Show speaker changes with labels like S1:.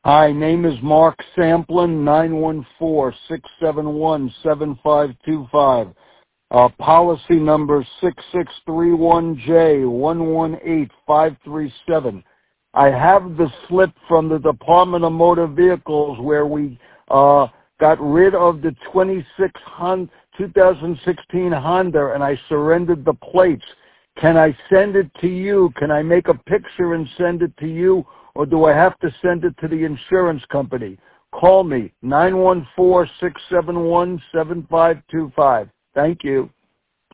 S1: Hi, name is Mark Samplin, 914-671-7525. Policy number 6631J118537. I have the slip from the Department of Motor Vehicles where we got rid of the 2016 Honda and I surrendered the plates. Can I send it to you? Can I make a picture and send it to you? Or do I have to send it to the insurance company? Call me, 914-671-7525. Thank you.